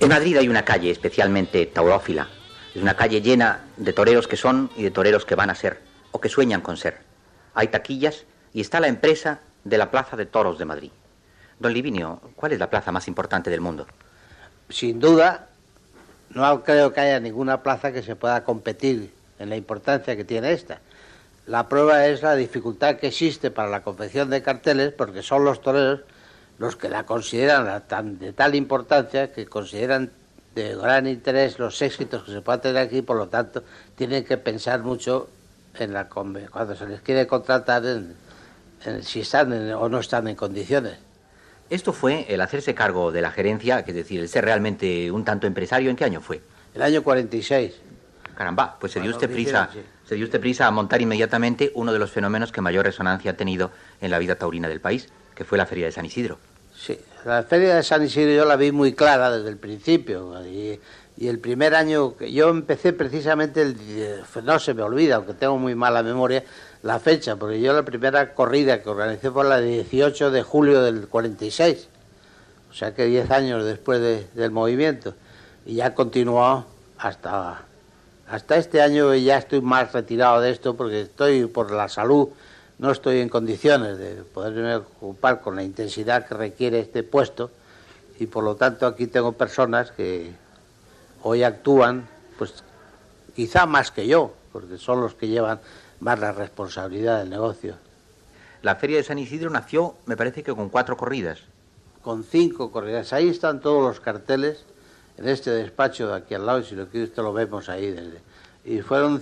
En Madrid hay una calle especialmente taurófila. Es una calle llena de toreros que son y de toreros que van a ser, o que sueñan con ser. Hay taquillas y está la empresa de la Plaza de Toros de Madrid. Don Livinio, ¿cuál es la plaza más importante del mundo? Sin duda, no creo que haya ninguna plaza que se pueda competir en la importancia que tiene esta. La prueba es la dificultad que existe para la confección de carteles, porque son los toreros los que la consideran de tal importancia, que consideran de gran interés los éxitos que se puedan tener aquí, por lo tanto tienen que pensar mucho en cuando se les quiere contratar en si están o no están en condiciones. Esto fue el hacerse cargo de la gerencia, es decir, el ser realmente un tanto empresario. ¿En qué año fue? El año 46. Caramba, pues se dio usted prisa a montar inmediatamente uno de los fenómenos que mayor resonancia ha tenido en la vida taurina del país, que fue la Feria de San Isidro. Sí, la Feria de San Isidro yo la vi muy clara desde el principio, y el primer año que yo empecé precisamente, no se me olvida, aunque tengo muy mala memoria, la fecha, porque yo la primera corrida que organicé fue la de 18 de julio del 46, o sea que 10 años después del movimiento, y ya continuó hasta este año. Ya estoy más retirado de esto porque por la salud, no estoy en condiciones de poderme ocupar con la intensidad que requiere este puesto, y por lo tanto aquí tengo personas que hoy actúan, pues quizá más que yo, porque son los que llevan más la responsabilidad del negocio. La Feria de San Isidro nació, me parece que con 4 corridas. Con 5 corridas. Ahí están todos los carteles, en este despacho de aquí al lado, y si lo quiere usted lo vemos ahí. Y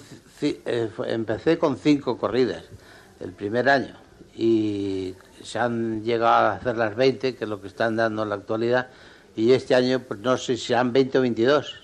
empecé con 5 corridas el primer año, y se han llegado a hacer las 20, que es lo que están dando en la actualidad, y este año pues no sé si serán 20 o 22.